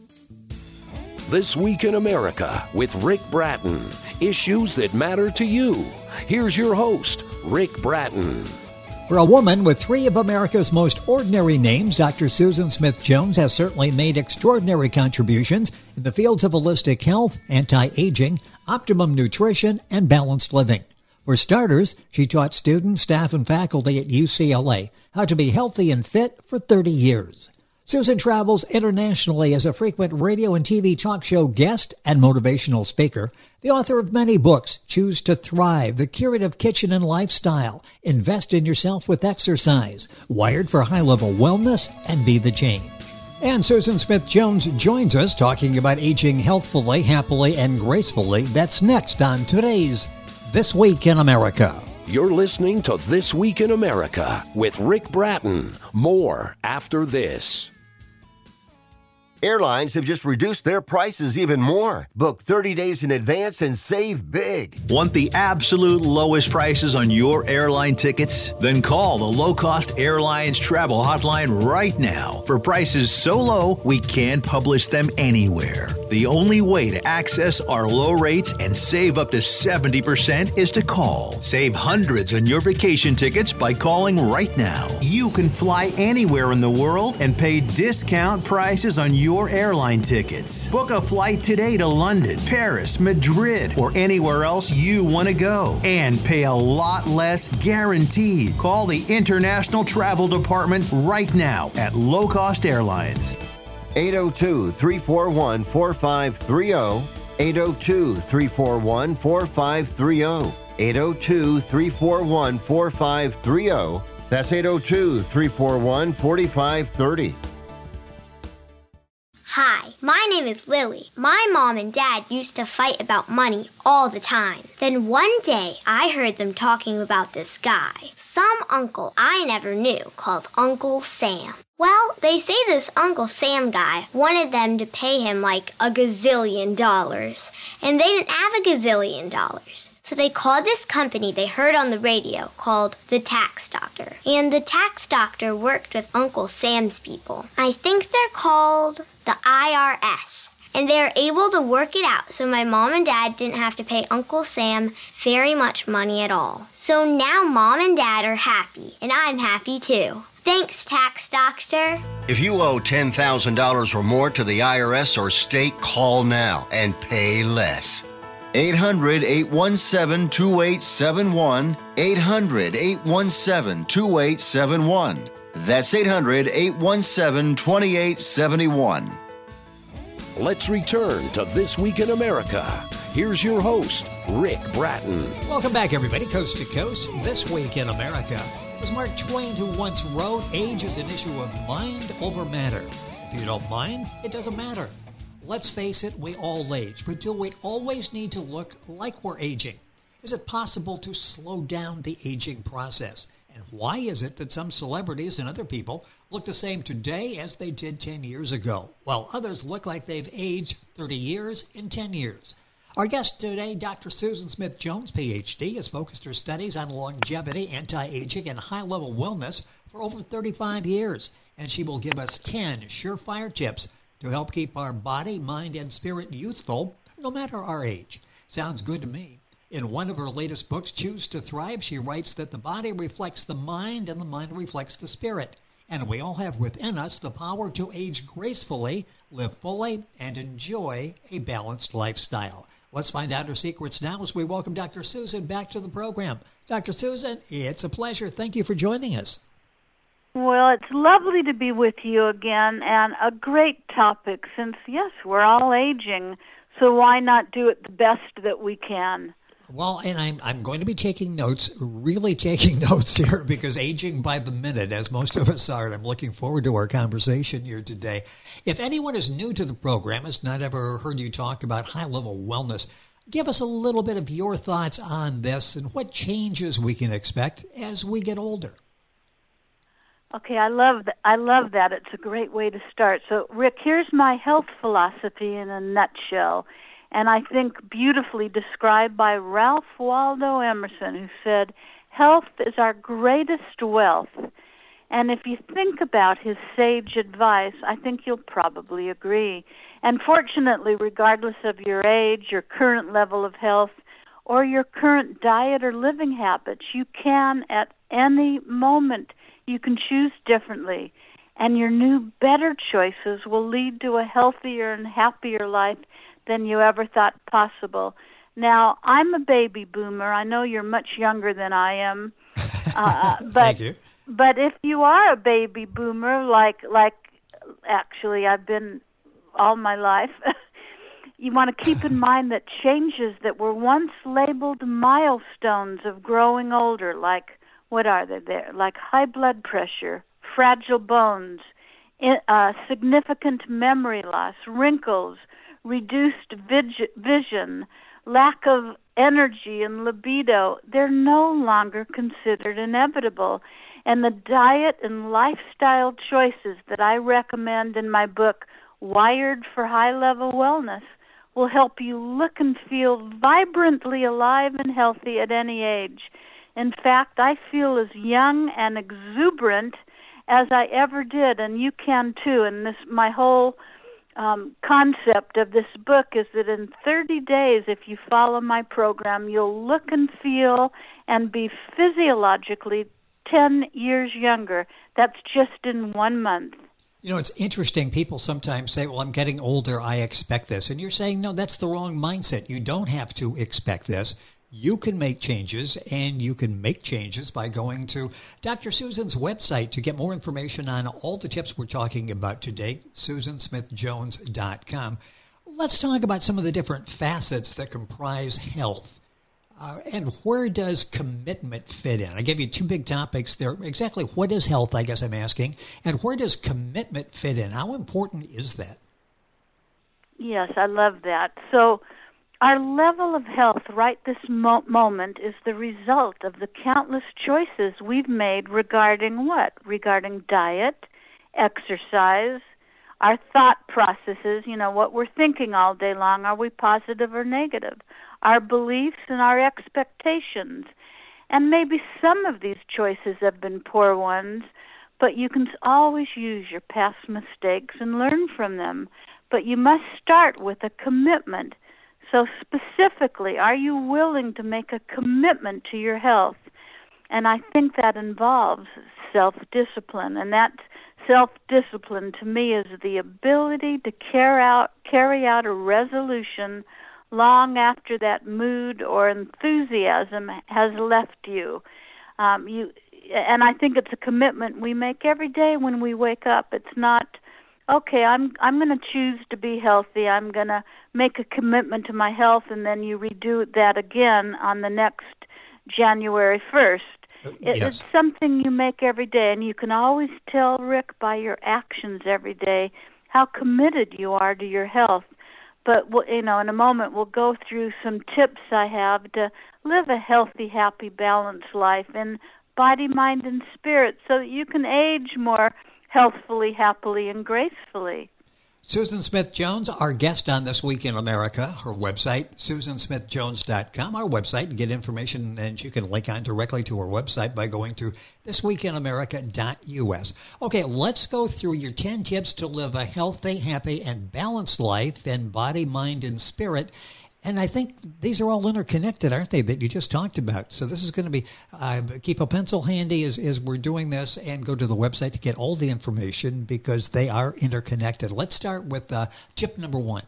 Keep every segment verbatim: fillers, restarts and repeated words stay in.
This Week in America with Rick Bratton. Issues that matter to you. Here's your host, Rick Bratton. For a woman with three of America's most ordinary names, Doctor Susan Smith Jones has certainly made extraordinary contributions in the fields of holistic health, anti-aging, optimum nutrition, and balanced living. For starters, she taught students, staff, and faculty at U C L A how to be healthy and fit for thirty years. Susan travels internationally as a frequent radio and T V talk show guest and motivational speaker, the author of many books, Choose to Thrive, The Curative Kitchen and Lifestyle, Invest in Yourself with Exercise, Wired for High-Level Wellness, and Be the Change. And Susan Smith Jones joins us talking about aging healthfully, happily, and gracefully. That's next on today's This Week in America. You're listening to This Week in America with Rick Bratton. More after this. Airlines have just reduced their prices even more. Book thirty days in advance and save big. Want the absolute lowest prices on your airline tickets? Then call the Low Cost Airlines Travel Hotline right now for prices so low we can't publish them anywhere. The only way to access our low rates and save up to seventy percent is to call. Save hundreds on your vacation tickets by calling right now. You can fly anywhere in the world and pay discount prices on your your airline tickets. Book a flight today to London, Paris, Madrid, or anywhere else you want to go and pay a lot less guaranteed. Call the International Travel Department right now at Low Cost Airlines. eight oh two, three four one, four five three oh, eight oh two, three four one, four five three oh, eight oh two, three four one, four five three oh. That's eight oh two, three four one, four five three oh. Hi, my name is Lily. My mom and dad used to fight about money all the time. Then one day, I heard them talking about this guy, some uncle I never knew, called Uncle Sam. Well, they say this Uncle Sam guy wanted them to pay him like a gazillion dollars, and they didn't have a gazillion dollars. So they called this company they heard on the radio called the Tax Doctor. And the Tax Doctor worked with Uncle Sam's people. I think they're called the I R S. And they were able to work it out so my mom and dad didn't have to pay Uncle Sam very much money at all. So now mom and dad are happy, and I'm happy too. Thanks, Tax Doctor. If you owe ten thousand dollars or more to the I R S or state, call now and pay less. eight hundred, eight one seven, two eight seven one. eight hundred, eight one seven, two eight seven one. That's eight hundred, eight one seven, two eight seven one. Let's return to This Week in America. Here's your host, Rick Bratton. Welcome back, everybody, coast to coast. This Week in America. It was Mark Twain who once wrote, age is an issue of mind over matter. If you don't mind, it doesn't matter. Let's face it, we all age, but do we always need to look like we're aging? Is it possible to slow down the aging process? And why is it that some celebrities and other people look the same today as they did ten years ago, while others look like they've aged thirty years in ten years? Our guest today, Doctor Susan Smith Jones, P H D, has focused her studies on longevity, anti-aging, and high-level wellness for over thirty-five years, and she will give us ten surefire tips to help keep our body, mind, and spirit youthful, no matter our age. Sounds good to me. In one of her latest books, Choose to Thrive, she writes that the body reflects the mind and the mind reflects the spirit. And we all have within us the power to age gracefully, live fully, and enjoy a balanced lifestyle. Let's find out her secrets now as we welcome Doctor Susan back to the program. Doctor Susan, it's a pleasure. Thank you for joining us. Well, it's lovely to be with you again, and a great topic since, yes, we're all aging, so why not do it the best that we can? Well, and I'm I'm going to be taking notes, really taking notes here, because aging by the minute, as most of us are, and I'm looking forward to our conversation here today. If anyone is new to the program, has not ever heard you talk about high-level wellness, give us a little bit of your thoughts on this and what changes we can expect as we get older. Okay, I love that. I love that. It's a great way to start. So, Rick, here's my health philosophy in a nutshell, and I think beautifully described by Ralph Waldo Emerson, who said, "Health is our greatest wealth, And if you think about his sage advice, I think you'll probably agree. And fortunately, regardless of your age, your current level of health, or your current diet or living habits, you can, at any moment, you can choose differently. And your new, better choices will lead to a healthier and happier life than you ever thought possible. Now, I'm a baby boomer. I know you're much younger than I am. Uh, but, Thank you. But if you are a baby boomer, like like actually I've been all my life, you want to keep in mind that changes that were once labeled milestones of growing older, like, what are they there? Like high blood pressure, fragile bones, uh, significant memory loss, wrinkles, reduced vid- vision, lack of energy and libido, they're no longer considered inevitable. And the diet and lifestyle choices that I recommend in my book, Wired for High-Level Wellness, will help you look and feel vibrantly alive and healthy at any age. In fact, I feel as young and exuberant as I ever did, and you can too. And this, my whole um, concept of this book is that in thirty days, if you follow my program, you'll look and feel and be physiologically ten years younger. That's just in one month. You know, it's interesting. People sometimes say, well, I'm getting older, I expect this. And you're saying, no, that's the wrong mindset. You don't have to expect this. You can make changes, and you can make changes by going to Doctor Susan's website to get more information on all the tips we're talking about today, susan smith jones dot com. Let's talk about some of the different facets that comprise health. Uh, and where does commitment fit in? I gave you two big topics there. Exactly what is health, I guess I'm asking, and where does commitment fit in? How important is that? Yes, I love that. So our level of health right this mo- moment is the result of the countless choices we've made regarding what? Regarding diet, exercise, our thought processes, you know, what we're thinking all day long. Are we positive or negative? Our beliefs and our expectations. And maybe some of these choices have been poor ones, but you can always use your past mistakes and learn from them. But you must start with a commitment. So specifically, are you willing to make a commitment to your health? And I think that involves self-discipline. And that self-discipline to me is the ability to carry out, carry out a resolution long after that mood or enthusiasm has left you. Um, you, and I think it's a commitment we make every day when we wake up. It's not, okay, I'm I'm going to choose to be healthy. I'm going to make a commitment to my health, and then you redo that again on the next January first. Uh, it, yes. It's something you make every day, and you can always tell, Rick, by your actions every day how committed you are to your health. But, you know, in a moment we'll go through some tips I have to live a healthy, happy, balanced life in body, mind, and spirit so that you can age more healthfully, happily, and gracefully. Susan Smith Jones, our guest on This Week in America, her website, susan smith jones dot com, our website, to get information, and you can link on directly to her website by going to this week in america dot u s. Okay, let's go through your ten tips to live a healthy, happy, and balanced life in body, mind, and spirit. And I think these are all interconnected, aren't they, that you just talked about? So this is going to be, uh, keep a pencil handy as, as we're doing this, and go to the website to get all the information because they are interconnected. Let's start with uh, tip number one.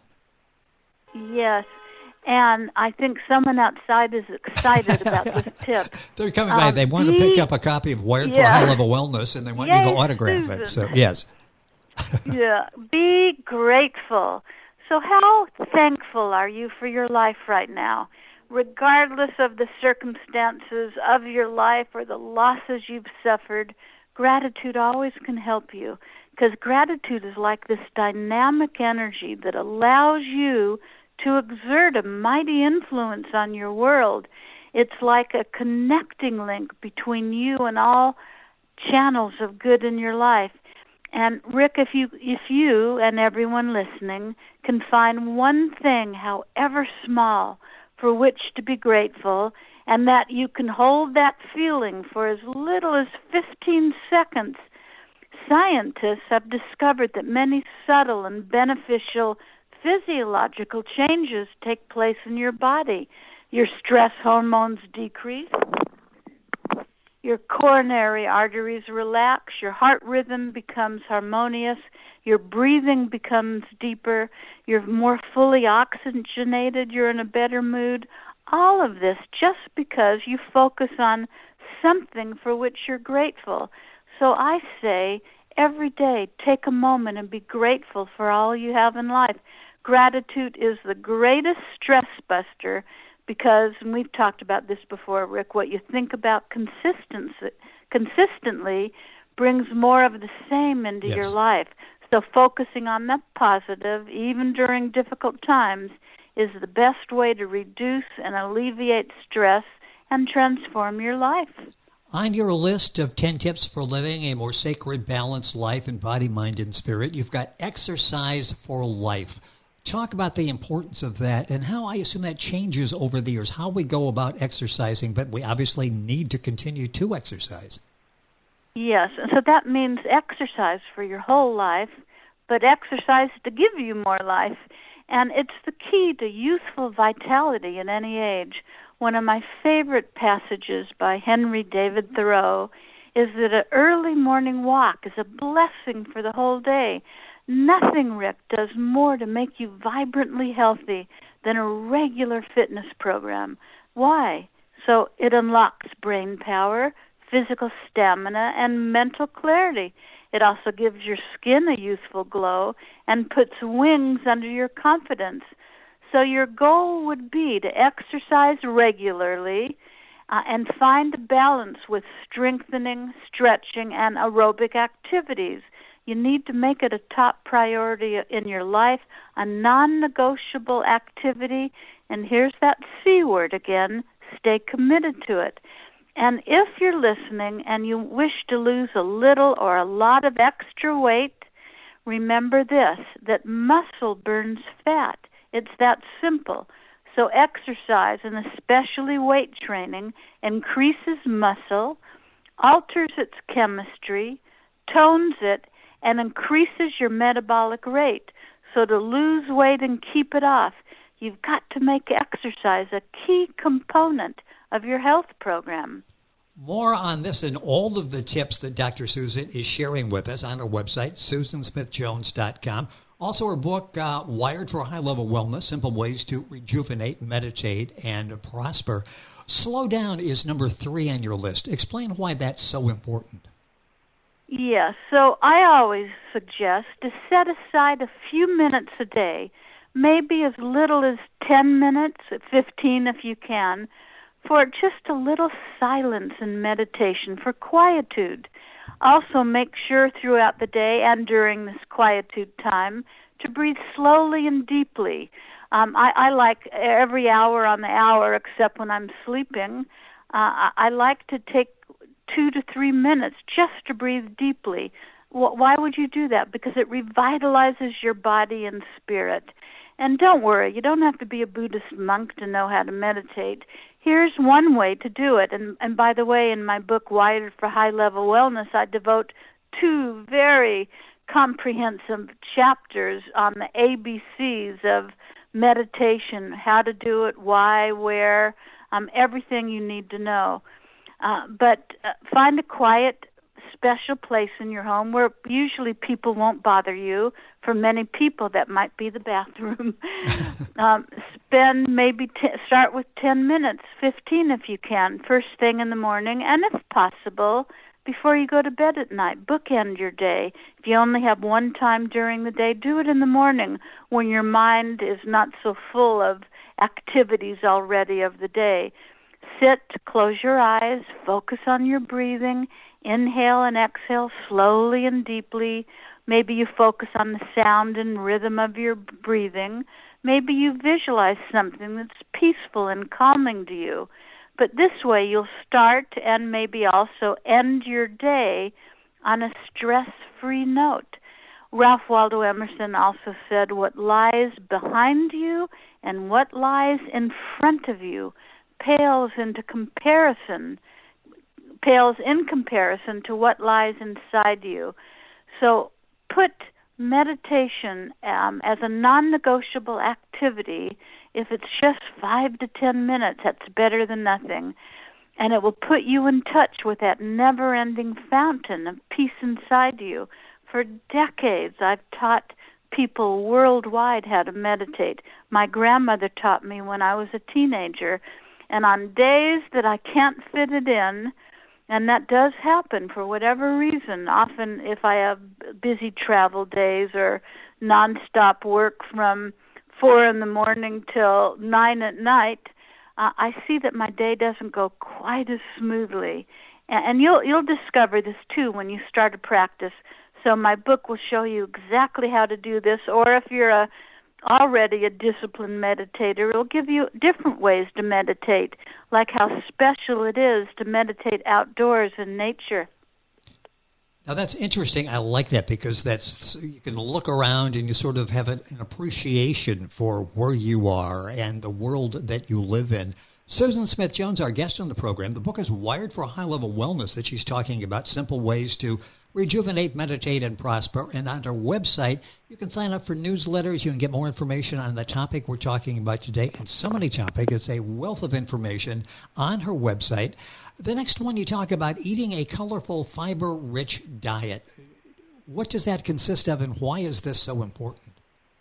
Yes, and I think someone outside is excited about this tip. They're coming by. Um, They want to be, pick up a copy of Wired yeah. for High-Level Wellness, and they want Yay, you to autograph Susan. it. So, yes. Yeah, be grateful. So how thankful are you for your life right now? Regardless of the circumstances of your life or the losses you've suffered, gratitude always can help you, because gratitude is like this dynamic energy that allows you to exert a mighty influence on your world. It's like a connecting link between you and all channels of good in your life. And Rick, if you if you and everyone listening can find one thing, however small, for which to be grateful, and that you can hold that feeling for as little as fifteen seconds, scientists have discovered that many subtle and beneficial physiological changes take place in your body. Your stress hormones decrease, your coronary arteries relax, your heart rhythm becomes harmonious, your breathing becomes deeper, you're more fully oxygenated, you're in a better mood. All of this just because you focus on something for which you're grateful. So I say, every day, take a moment and be grateful for all you have in life. Gratitude is the greatest stress buster because, and we've talked about this before, Rick, what you think about consistency, consistently brings more of the same into Yes. your life. So focusing on the positive, even during difficult times, is the best way to reduce and alleviate stress and transform your life. On your list of ten tips for living a more sacred, balanced life in body, mind, and spirit, you've got exercise for life. Talk about the importance of that and how I assume that changes over the years, how we go about exercising, but we obviously need to continue to exercise. Yes, and so that means exercise for your whole life, but exercise to give you more life. And it's the key to youthful vitality in any age. One of my favorite passages by Henry David Thoreau is that an early morning walk is a blessing for the whole day. Nothing, Rick, does more to make you vibrantly healthy than a regular fitness program. Why? So it unlocks brain power, physical stamina, and mental clarity. It also gives your skin a youthful glow and puts wings under your confidence. So your goal would be to exercise regularly uh, and find a balance with strengthening, stretching, and aerobic activities. You need to make it a top priority in your life, a non-negotiable activity. And here's that C word again, stay committed to it. And if you're listening and you wish to lose a little or a lot of extra weight, remember this, that muscle burns fat. It's that simple. So exercise, and especially weight training, increases muscle, alters its chemistry, tones it, and increases your metabolic rate. So to lose weight and keep it off, you've got to make exercise a key component of your health program. More on this and all of the tips that Doctor Susan is sharing with us on our website, susan smith jones dot com. Also, her book, uh, Wired for High-Level Wellness, Simple Ways to Rejuvenate, Meditate, and Prosper. Slow down is number three on your list. Explain why that's so important. Yes, so I always suggest to set aside a few minutes a day, maybe as little as ten minutes, fifteen if you can, for just a little silence and meditation, for quietude. Also make sure throughout the day and during this quietude time to breathe slowly and deeply. Um, I, I like every hour on the hour except when I'm sleeping. Uh, I, I like to take two to three minutes just to breathe deeply. Why would you do that? Because it revitalizes your body and spirit. And don't worry, you don't have to be a Buddhist monk to know how to meditate. Here's one way to do it. And, and by the way, in my book, Wired for High-Level Wellness, I devote two very comprehensive chapters on the A B Cs of meditation, how to do it, why, where, um, everything you need to know. Uh, but uh, find a quiet, special place in your home where usually people won't bother you. For many people, that might be the bathroom. um, spend maybe, t- start with ten minutes, fifteen if you can, first thing in the morning, and if possible, before you go to bed at night. Bookend your day. If you only have one time during the day, do it in the morning when your mind is not so full of activities already of the day. Sit, close your eyes, focus on your breathing, inhale and exhale slowly and deeply. Maybe you focus on the sound and rhythm of your breathing. Maybe you visualize something that's peaceful and calming to you. But this way you'll start and maybe also end your day on a stress-free note. Ralph Waldo Emerson also said, what lies behind you and what lies in front of you pales into comparison, pales in comparison to what lies inside you. So put meditation um, as a non-negotiable activity. If it's just five to ten minutes, that's better than nothing. And it will put you in touch with that never-ending fountain of peace inside you. For decades, I've taught people worldwide how to meditate. My grandmother taught me when I was a teenager. And on days that I can't fit it in, and that does happen for whatever reason, often if I have busy travel days or nonstop work from four in the morning till nine at night, uh, I see that my day doesn't go quite as smoothly. And, and you'll you'll discover this too when you start to practice. So my book will show you exactly how to do this, or if you're a already a disciplined meditator, it'll give you different ways to meditate, like how special it is to meditate outdoors in nature. Now that's interesting. I like that because that's you can look around and you sort of have an, an appreciation for where you are and the world that you live in. Susan Smith-Jones, our guest on the program, the book is Wired for High-Level Wellness that she's talking about, simple ways to rejuvenate, meditate, and prosper. And on our website, you can sign up for newsletters. You can get more information on the topic we're talking about today and so many topics. It's a wealth of information on her website. The next one, you talk about eating a colorful, fiber-rich diet. What does that consist of, and why is this so important?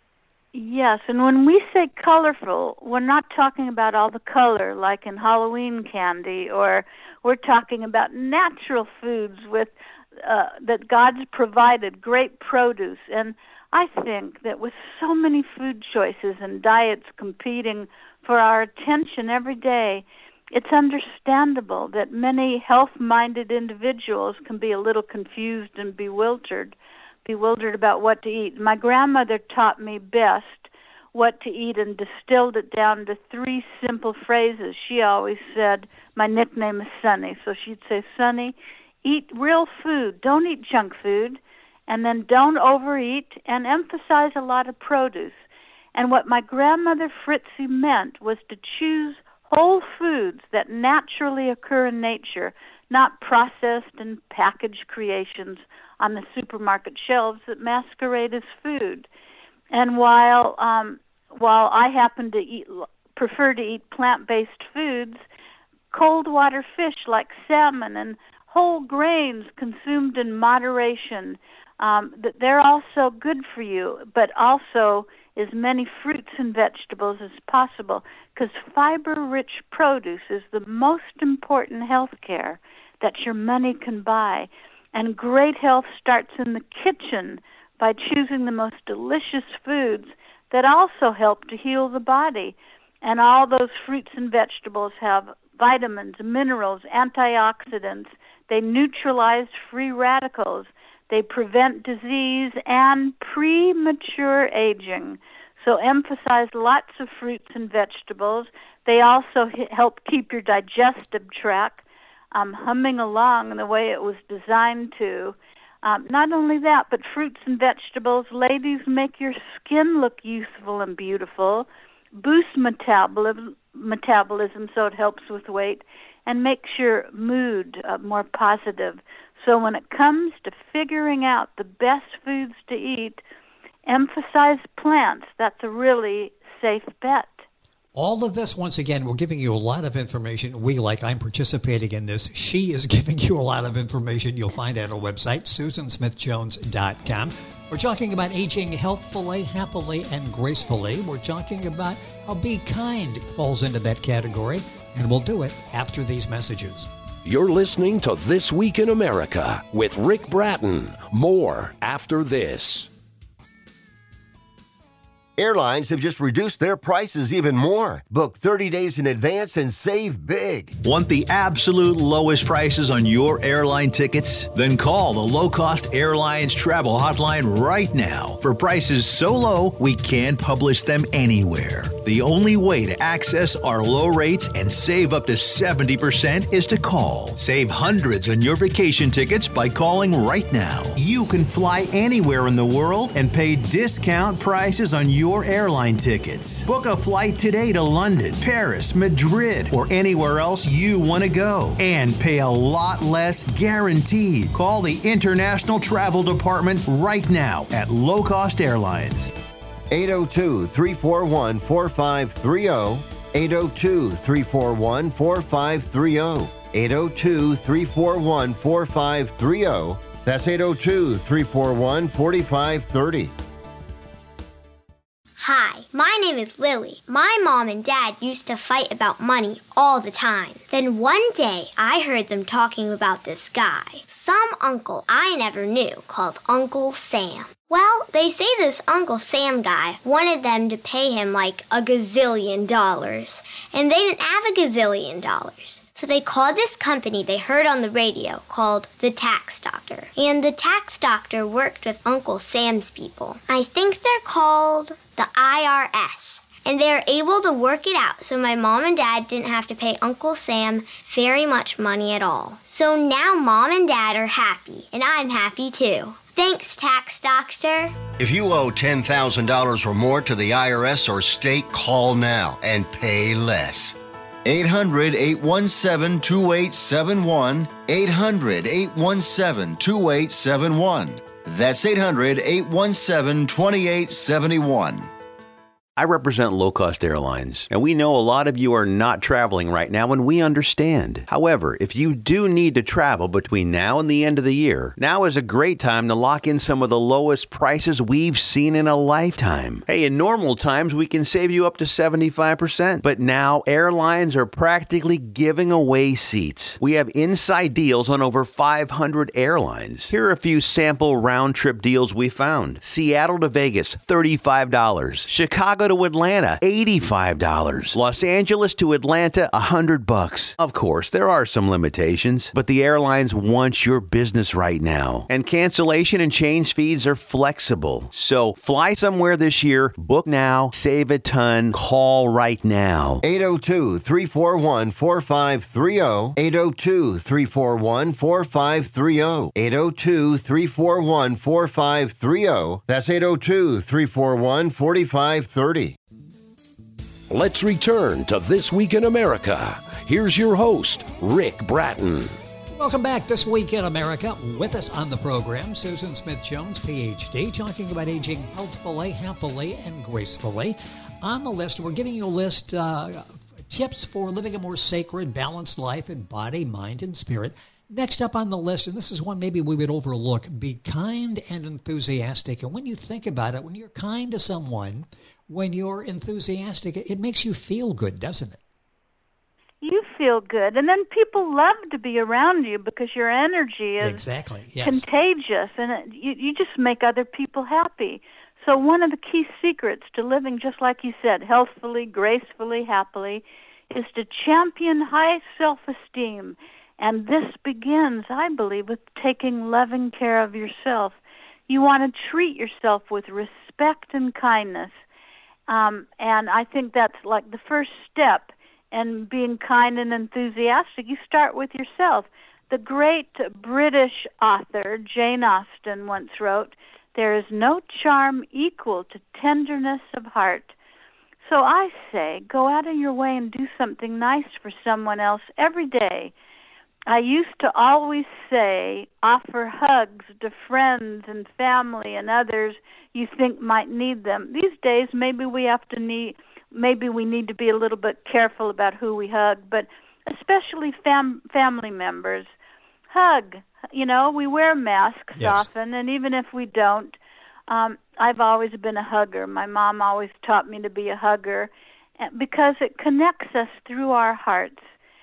Yes, and when we say colorful, we're not talking about all the color like in Halloween candy, or we're talking about natural foods with uh, that God's provided, great produce. And I think that with so many food choices and diets competing for our attention every day, it's understandable that many health-minded individuals can be a little confused and bewildered, bewildered about what to eat. My grandmother taught me best what to eat and distilled it down to three simple phrases. She always said, my nickname is Sonny, so she'd say, Sonny, eat real food, don't eat junk food, and then don't overeat, and emphasize a lot of produce. And what my grandmother Fritzie meant was to choose whole foods that naturally occur in nature, not processed and packaged creations on the supermarket shelves that masquerade as food. And while um, while I happen to eat, prefer to eat plant-based foods, cold water fish like salmon and whole grains consumed in moderation, um, they're also good for you, but also as many fruits and vegetables as possible, because fiber-rich produce is the most important health care that your money can buy. And great health starts in the kitchen by choosing the most delicious foods that also help to heal the body. And all those fruits and vegetables have vitamins, minerals, antioxidants. They neutralize free radicals. They prevent disease and premature aging. So emphasize lots of fruits and vegetables. They also help keep your digestive tract um, humming along the way it was designed to. Um, not only that, but fruits and vegetables, ladies, make your skin look youthful and beautiful, boost metabolism, metabolism so it helps with weight, and makes your mood uh, more positive. So when it comes to figuring out the best foods to eat, emphasize plants. That's a really safe bet. All of this, once again, we're giving you a lot of information. We, like I'm participating in this. She is giving you a lot of information. You'll find at our website, susan smith jones dot com. We're talking about aging healthfully, happily, and gracefully. We're talking about how Be Kind falls into that category, and we'll do it after these messages. You're listening to This Week in America with Rick Bratton. More after this. Airlines have just reduced their prices even more. Book thirty days in advance and save big. Want the absolute lowest prices on your airline tickets? Then call the Low Cost Airlines Travel Hotline right now for prices so low we can't publish them anywhere. The only way to access our low rates and save up to seventy percent is to call. Save hundreds on your vacation tickets by calling right now. You can fly anywhere in the world and pay discount prices on your your airline tickets. Book a flight today to London, Paris, Madrid, or anywhere else you want to go. And pay a lot less guaranteed. Call the International Travel Department right now at Low Cost Airlines. eight oh two, three four one, four five three oh. eight oh two, three four one, four five three oh. eight oh two, three four one, four five three oh. That's eight oh two, three four one, four five three oh. Hi, my name is Lily. My mom and dad used to fight about money all the time. Then one day, I heard them talking about this guy, some uncle I never knew, called Uncle Sam. Well, they say this Uncle Sam guy wanted them to pay him like a gazillion dollars, and they didn't have a gazillion dollars. So they called this company they heard on the radio called the Tax Doctor. And the Tax Doctor worked with Uncle Sam's people. I think they're called the I R S. And they were able to work it out so my mom and dad didn't have to pay Uncle Sam very much money at all. So now mom and dad are happy, and I'm happy too. Thanks, Tax Doctor. If you owe ten thousand dollars or more to the I R S or state, call now and pay less. eight hundred, eight one seven, two eight seven one. eight hundred, eight one seven, two eight seven one. That's eight hundred, eight one seven, two eight seven one. I represent Low Cost Airlines, and we know a lot of you are not traveling right now, and we understand. However, if you do need to travel between now and the end of the year, now is a great time to lock in some of the lowest prices we've seen in a lifetime. Hey, in normal times, we can save you up to seventy-five percent, but now airlines are practically giving away seats. We have inside deals on over five hundred airlines. Here are a few sample round-trip deals we found. Seattle to Vegas, thirty-five dollars. Chicago to Atlanta, eighty-five dollars. Los Angeles to Atlanta, one hundred bucks. Of course, there are some limitations, but the airlines want your business right now. And cancellation and change fees are flexible. So fly somewhere this year, book now, save a ton, call right now. eight oh two, three four one, four five three oh. eight oh two, three four one, four five three oh. eight oh two, three four one, four five three oh. That's eight oh two, three four one, four five three oh. Let's return to This Week in America. Here's your host, Rick Bratton. Welcome back, This Week in America. With us on the program, Susan Smith-Jones, P H D, talking about aging healthfully, happily, and gracefully. On the list, we're giving you a list, uh, tips for living a more sacred, balanced life in body, mind, and spirit. Next up on the list, and this is one maybe we would overlook, be kind and enthusiastic. And when you think about it, when you're kind to someone, when you're enthusiastic, it makes you feel good, doesn't it? You feel good. And then people love to be around you because your energy is exactly, yes. contagious, and it, you, you just make other people happy. So one of the key secrets to living, just like you said, healthfully, gracefully, happily, is to champion high self-esteem. And this begins, I believe, with taking loving care of yourself. You want to treat yourself with respect and kindness. Um, and I think that's like the first step in being kind and enthusiastic. You start with yourself. The great British author Jane Austen once wrote, "There is no charm equal to tenderness of heart." So I say, go out of your way and do something nice for someone else every day. I used to always say, offer hugs to friends and family and others you think might need them. These days, maybe we have to need, maybe we need to be a little bit careful about who we hug, but especially fam- family members. Hug. You know, we wear masks yes. often, and even if we don't, um, I've always been a hugger. My mom always taught me to be a hugger because it connects us through our hearts.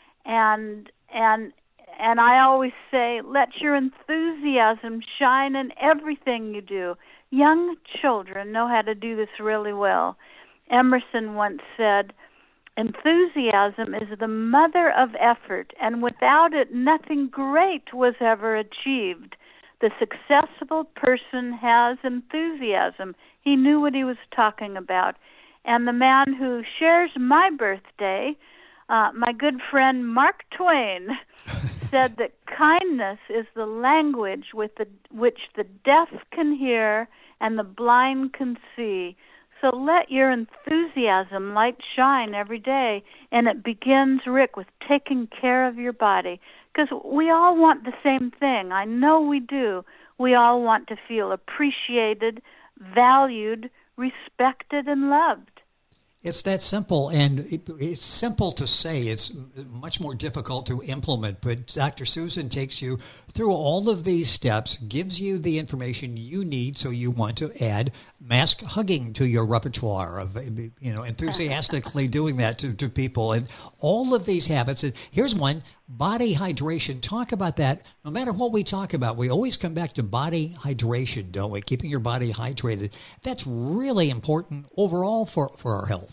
And and And I always say, let your enthusiasm shine in everything you do. Young children know how to do this really well. Emerson once said, enthusiasm is the mother of effort, and without it, nothing great was ever achieved. The successful person has enthusiasm. He knew what he was talking about. And the man who shares my birthday, uh, my good friend Mark Twain, said that kindness is the language with the, which the deaf can hear and the blind can see. So So let your enthusiasm light shine every day. And it begins, Rick, with taking care of your body. Because we all want the same thing. I know we do. We all want to feel appreciated, valued, respected, and loved. It's that simple, and it, it's simple to say. It's much more difficult to implement, but Doctor Susan takes you through all of these steps, gives you the information you need, so you want to add mask hugging to your repertoire of, you know, enthusiastically doing that to, to people, and all of these habits. And here's one, body hydration. Talk about that. No matter what we talk about, we always come back to body hydration, don't we? Keeping your body hydrated. That's really important overall for, for our health.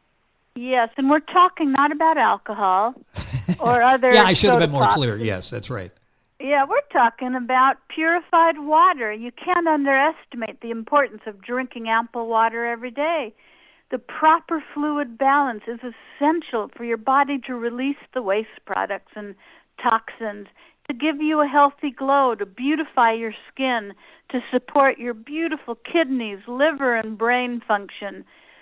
Yes, and we're talking not about alcohol or other yeah, I should have been more pops. clear. Yes, that's right. Yeah, we're talking about purified water. You can't underestimate the importance of drinking ample water every day. The proper fluid balance is essential for your body to release the waste products and toxins, to give you a healthy glow, to beautify your skin, to support your beautiful kidneys, liver, and brain function.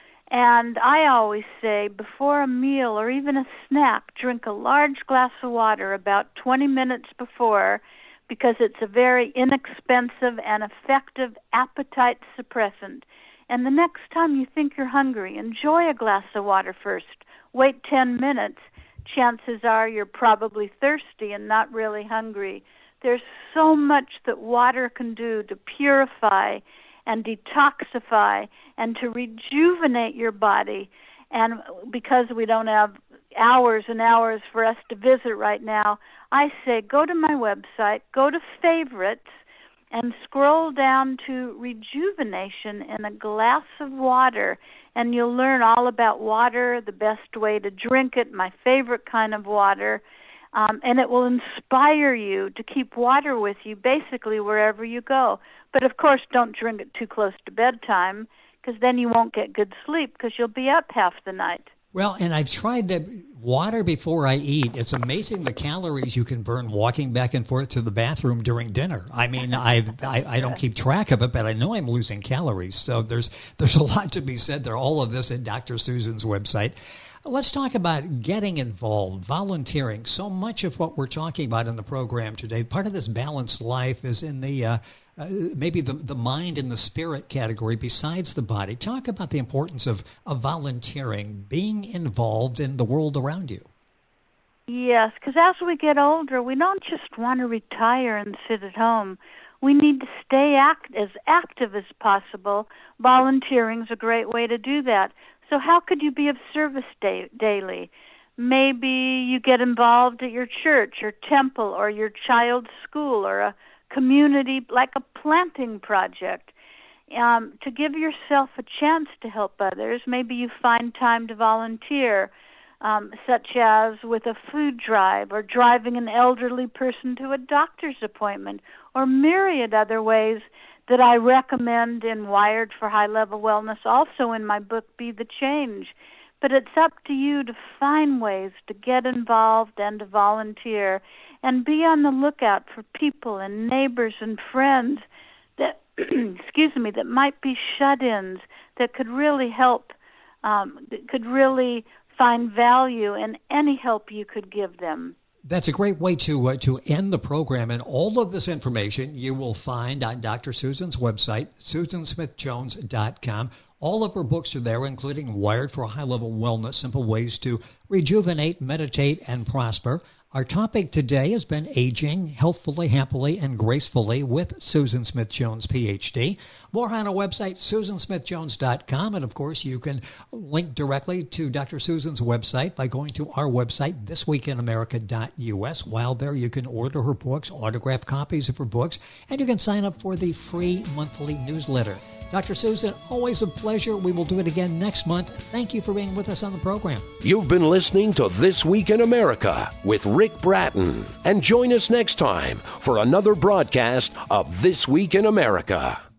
And I always say, before a meal or even a snack, drink a large glass of water about twenty minutes before, because it's a very inexpensive and effective appetite suppressant. And the next time you think you're hungry, enjoy a glass of water first. Wait ten minutes. Chances are you're probably thirsty and not really hungry. There's so much that water can do to purify and detoxify and to rejuvenate your body. And because we don't have hours and hours for us to visit right now, I say go to my website, go to favorites, and scroll down to rejuvenation in a glass of water, and you'll learn all about water, the best way to drink it, my favorite kind of water, um, and it will inspire you to keep water with you basically wherever you go. But, of course, don't drink it too close to bedtime, because then you won't get good sleep because you'll be up half the night. Well, and I've tried the water before I eat. It's amazing the calories you can burn walking back and forth to the bathroom during dinner. I mean, I've, I I don't keep track of it, but I know I'm losing calories. So there's there's a lot to be said there. All of this at Doctor Susan's website. Let's talk about getting involved, volunteering. So much of what we're talking about in the program today, part of this balanced life is in the uh, uh, maybe the, the mind and the spirit category besides the body. Talk about the importance of, of volunteering, being involved in the world around you. Yes, because as we get older, we don't just want to retire and sit at home. We need to stay act- as active as possible. Volunteering is a great way to do that. So how could you be of service da- daily? Maybe you get involved at your church or temple or your child's school or a community, like a planting project. Um, to give yourself a chance to help others, maybe you find time to volunteer, um, such as with a food drive or driving an elderly person to a doctor's appointment, or myriad other ways that I recommend in Wired for High-Level Wellness, also in my book, Be the Change. But it's up to you to find ways to get involved and to volunteer, and be on the lookout for people and neighbors and friends that, excuse me, that might be shut-ins, that could really help, um, that could really find value in any help you could give them. That's a great way to uh, to end the program. And all of this information you will find on Doctor Susan's website, susan smith jones dot com. All of her books are there, including Wired for High-Level Wellness, Simple Ways to Rejuvenate, Meditate, and Prosper. Our topic today has been aging healthfully, happily, and gracefully with Susan Smith Jones, P H D. More on our website, susan smith jones dot com. And, of course, you can link directly to Doctor Susan's website by going to our website, this week in america dot u s. While there, you can order her books, autographed copies of her books, and you can sign up for the free monthly newsletter. Doctor Susan, always a pleasure. We will do it again next month. Thank you for being with us on the program. You've been listening to This Week in America with Rick Bratton. And join us next time for another broadcast of This Week in America.